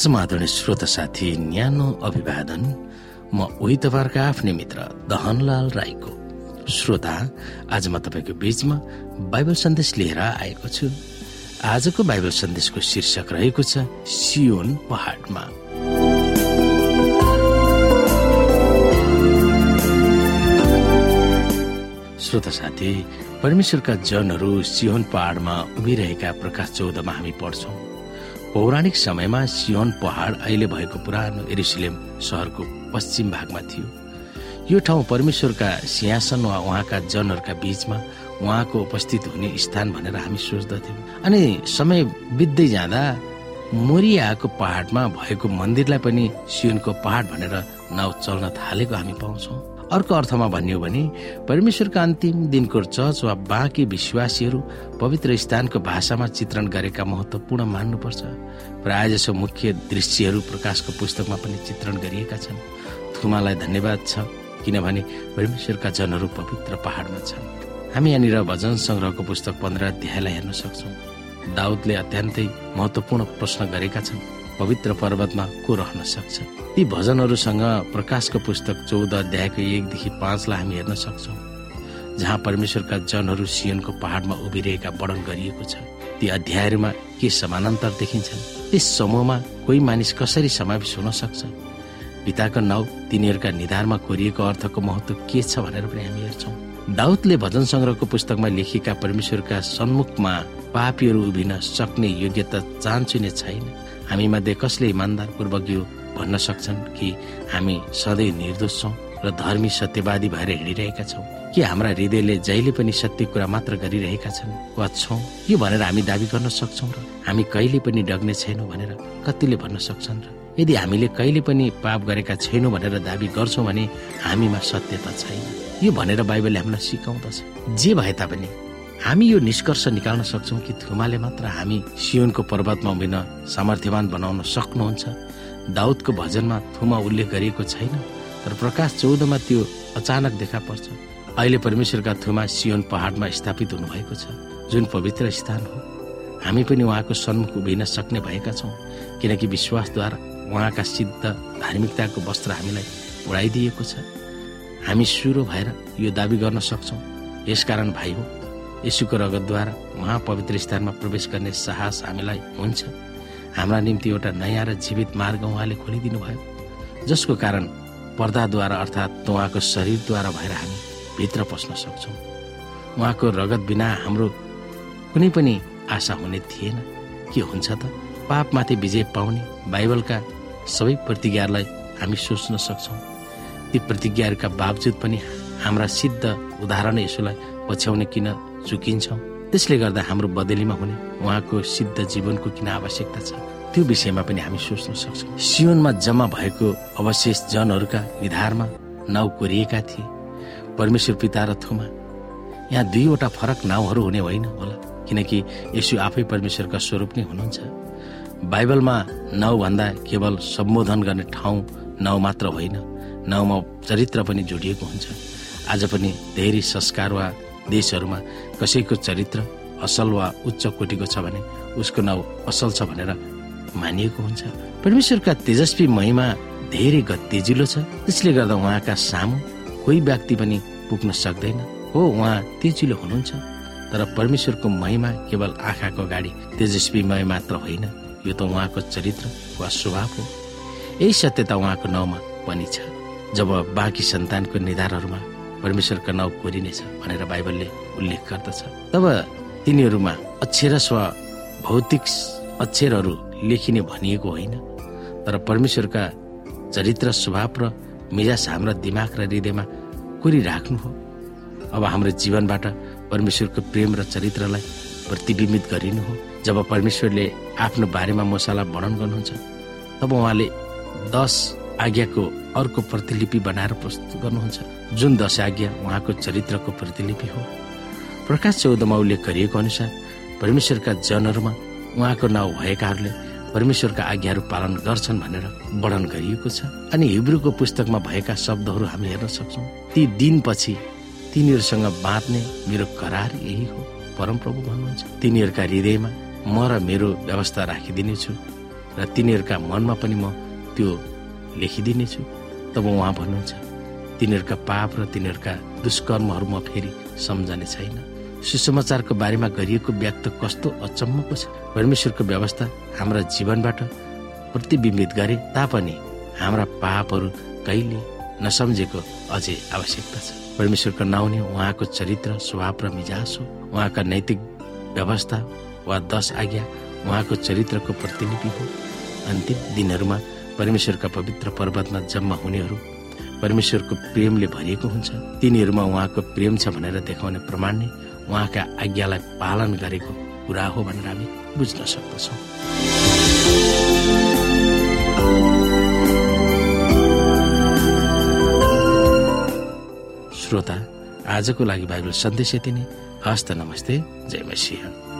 समाधान श्रोता साथी न्यानो अभिवादन। म उही तपाईहरुका आफ्नै मित्र दहनलाल राईको। श्रोता, आज म तपाईको बीचमा बाइबल सन्देश लिएर आएको छु। आजको बाइबल सन्देशको शीर्षक रहेको छ सियोन पहाडमा। श्रोता साथी, परमेश्वरका जनहरू सियोन पहाडमा उभिरहेका प्रकाश 14 मा हामी पढ्छौं। पौराणिक समयमा सियोन पहाड अहिले भएको पुरानो यरुशलेम शहरको पश्चिम भागमा थियो। यो ठाउँ परमेश्वरका सिंहासन वा उहाँका जनहरूका बीचमा उहाँको उपस्थित हुने स्थान भनेर हामी सोच्दथ्यौं। अनि समय बित्दै जाँदा मोरियाको पहाडमा भएको मन्दिरलाई पनि सियोनको पहाड भनेर नाउँ चल्न थालेको हामी पाउँछौं। अर्को अर्थमा भन्यो भने परमेश्वरका अन्तिम दिनको चर्च वा बाँकी विश्वासीहरू पवित्र स्थानको भाषामा चित्रण गरेका महत्वपूर्ण मान्नुपर्छ। प्रायजसो मुख्य दृश्यहरू प्रकाशको पुस्तकमा पनि चित्रण गरिएका छन्। थुमालाई धन्यवाद छ, किनभने परमेश्वरका जनहरू पवित्र पहाडमा छन्। हामी यहाँनिर भजन संग्रहको पुस्तक 15 अध्यायलाई हेर्न सक्छौं। दाउदले अत्यन्तै महत्वपूर्ण प्रश्न गरेका छन्, पवित्र पर्वतमा को रहन सक्छ? ती भजनहरूसँग प्रकाशको पुस्तक 14 अध्यायको 1 देखि 5 लाई हामी हेर्न सक्छौं, जहाँ परमेश्वरका जनहरू सियोनको पहाडमा उभिरहेका वर्णन गरिएको छ। ती अध्यायहरूमा के समानान्तर देखिन्छन्? त्यस समूहमा कोही मानिस कसरी समावेश हुन सक्छ? पिताको नाउँ तिनीहरूका निधारमा कोरिएको अर्थको महत्व के छ भनेर पनि हामी हेर्छौं। दाउदले भजन संग्रहको पुस्तकमा लेखिएका परमेश्वरका सन्मुखमा पापीहरू उभिन सक्ने योग्यता चाहन्छुने छैन। हामी मध्ये कसले इमान्दारपूर्वक यो भन्न सक्छन् कि हामी सधैँ निर्दोष छौं र धर्मी सत्यवादी भएर हिँडिरहेका छौं? कि हाम्रा हृदयले जहिले पनि सत्य कुरा मात्र गरिरहेका छन् वा छौं? यो भनेर हामी दाबी गर्न सक्छौं र हामी कहिले पनि डग्ने छैनौं भनेर कतिले भन्न सक्छन् र? यदि हामीले कहिले पनि पाप गरेका छैनौं भनेर दाबी गर्छौं भने हामीमा सत्यता छैन। यो भनेर बाइबलले हामीलाई सिकाउँदछ। जे भए तापनि हामी यो निष्कर्ष निकाल्न सक्छौं कि थुमाले मात्र हामी सियोनको पर्वतमा उभिन सामर्थ्यवान बनाउन सक्नुहुन्छ। दाउदको भजनमा थुमा उल्लेख गरिएको छैन, तर प्रकाश 14 मा त्यो अचानक देखा पर्छ। अहिले परमेश्वरका थुमा सियोन पहाडमा स्थापित हुनुभएको छ, जुन पवित्र स्थान हो। हामी पनि उहाँको सन्मुख उभिन सक्ने भएका छौं, किनकि विश्वासद्वारा उहाँका सिद्ध धार्मिकताको वस्त्र हामीलाई ओढाइदिएको छ। हामी सुरो भएर यो दाबी गर्न सक्छौं। यसकारण भाइ हो, येशूको रगतद्वारा उहाँ पवित्र स्थानमा प्रवेश गर्ने साहस हामीलाई हुन्छ। हाम्रा निम्ति एउटा नयाँ र जीवित मार्ग उहाँले खोलिदिनु भयो, जसको कारण पर्दाद्वारा अर्थात् उहाँको शरीरद्वारा भएर हामी भित्र पस्न सक्छौं। उहाँको रगत बिना हाम्रो कुनै पनि आशा हुने थिएन। के हुन्छ त? पापमाथि विजय पाउने बाइबलका सबै प्रतिज्ञाहरूलाई हामी सोच्न सक्छौं। ती प्रतिज्ञाहरूका बावजुद पनि हाम्रा सिद्ध उदाहरण येशूलाई पछ्याउने किन चुकिन्छौं? त्यसले गर्दा हाम्रो बदलीमा हुने उहाँको सिद्ध जीवनको किन आवश्यकता छ? त्यो विषयमा पनि हामी सोच्न सक्छौं। सियोनमा जम्मा भएको अवशेष जनहरूका निधारमा नाउँ कोरिएका थिए, परमेश्वर पिता र थुमा। यहाँ दुईवटा फरक नाउँहरू हुने होइन होला, किनकि येशू आफै परमेश्वरका स्वरूप नै हुनुहुन्छ। बाइबलमा नाउँ भन्दा केवल सम्बोधन गर्ने ठाउँ नाउँ मात्र होइन, नाउँमा चरित्र पनि जोडिएको हुन्छ। आज पनि धेरै संस्कार वा देशहरूमा कसैको चरित्र असल वा उच्च कोटिको छ भने उसको नाउँ असल छ भनेर मानिएको हुन्छ। परमेश्वरका तेजस्वी महिमा धेरै तेजिलो छ, त्यसले गर्दा उहाँका सामु कोही व्यक्ति पनि पुग्न सक्दैन। हो, उहाँ तेजिलो हुनुहुन्छ, तर परमेश्वरको महिमा केवल आँखाको अगाडि तेजस्वीमय मात्र होइन, यो त उहाँको चरित्र वा स्वभाव हो। यही सत्यता उहाँको नाउँमा पनि छ। जब बाँकी सन्तानको निधारहरूमा परमेश्वरका नाउँ कोरिनेछ भनेर बाइबलले उल्लेख गर्दछ, तब तिनीहरूमा अक्षरश वा भौतिक अक्षरहरू लेखिने भनिएको होइन, तर परमेश्वरका चरित्र स्वभाव र मिजाज हाम्रा दिमाग र हृदयमा कोरिराख्नु हो। अब हाम्रो जीवनबाट परमेश्वरको प्रेम र चरित्रलाई प्रतिबिम्बित गरिनु हो। जब परमेश्वरले आफ्नो बारेमा मूसालाई वर्णन गर्नुहुन्छ, तब उहाँले 10 आज्ञाको अर्को प्रतिलिपि बनाएर प्रस्तुत गर्नुहुन्छ, जुन 10 आज्ञा उहाँको चरित्रको प्रतिलिपि हो। प्रकाश 14 मा उल्लेख गरिएको अनुसार परमेश्वरका जनहरूमा उहाँको नाउँ भएकाहरूले परमेश्वरका आज्ञाहरू पालन गर्छन् भनेर वर्णन गरिएको छ। अनि हिब्रूको पुस्तकमा भएका शब्दहरू हामी हेर्न सक्छौं। ती दिनपछि तिनीहरूसँग बाँध्ने मेरो करार यही हो, परमप्रभु भन्नुहुन्छ। तिनीहरूका हृदयमा म र मेरो व्यवस्था राखिदिनेछु, र तिनीहरूका मनमा पनि म त्यो लेखिदिनेछु। तब उहाँ भन्नुहुन्छ, तिनीहरूका पाप र तिनीहरूका दुष्कर्महरू म फेरि सम्झने छैन। सुसमाचारको बारेमा गरिएको व्यक्त कस्तो अचम्मको छ। परमेश्वरको व्यवस्था हाम्रा जीवनबाट प्रतिबिम्बित गरे तापनि हाम्रा पापहरू कहिले नसम्झेको अझै आवश्यकता छ। परमेश्वरको नाउँ नै उहाँको चरित्र, स्वभाव र मिजाज हो। उहाँका नैतिक व्यवस्था वा 10 आज्ञा उहाँको चरित्रको प्रतिलिपि हो। अन्तिम दिनहरूमा परमेश्वरका पवित्र पर्वतमा जम्मा हुनेहरू परमेश्वरको प्रेमले भरिएको हुन्छ। तिनीहरूमा उहाँको प्रेम छ भनेर देखाउने प्रमाण नै उहाँका आज्ञालाई पालन गरेको कुरा हो भनेर हामी बुझ्न सक्दछौँ। श्रोता, आजको लागि बाइबल सन्देश यति नै। हस्त, नमस्ते, जय मसीह।